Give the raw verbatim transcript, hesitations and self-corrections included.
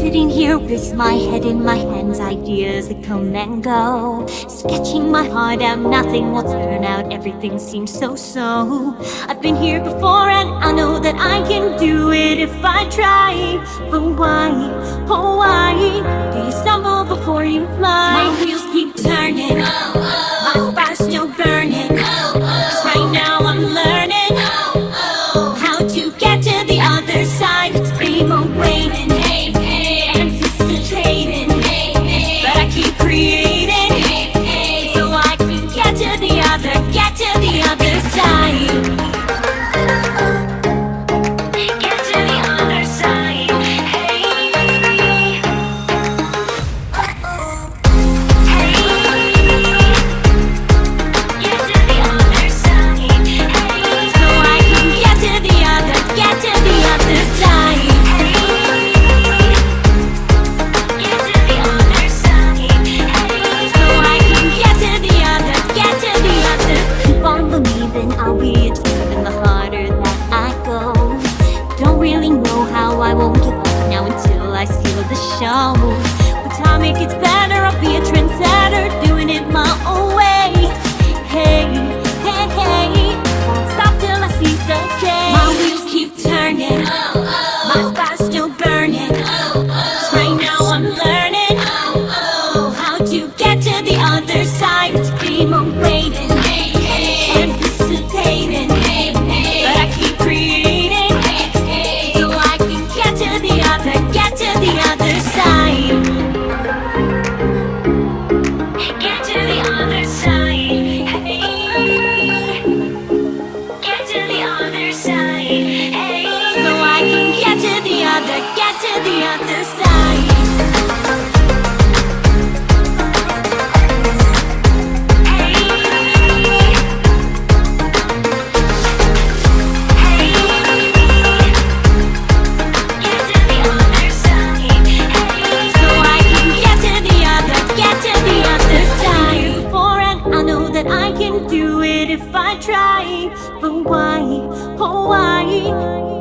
Sitting here with my head in my hands, ideas that come and go. Sketching my heart out, nothing will turn out, everything seems so-so. I've been here before and I know that I can do it if I try. But why, oh why, do you stumble before you fly? My wheels keep turning, my fire's still burning, 'cause right now I'm learning how to get to the other side. Dream of waiting, anticipating, but I keep creating, so I can get to the other, get to the other side. Get to the other side. Hey, hey, get to the other side. Hey, so I can get to the other, get to the other side. I'll be achieving the harder that I go. Don't really know how I won't give up now until I steal the show. But time it gets better, I'll be a trendsetter, doing it my own way. Hey, hey, hey, won't stop till I seize the day. My wheels keep turning, my fire's still burning, 'cause right now I'm learning how to get to the other side. It's been a waiting, anticipating, but I keep creating, so I can get to the other, get to the other side. Get to the other side. Hey, get to the other side. Hey, so I can get to the other, get to the other side. I can do it if I try, but why, oh why?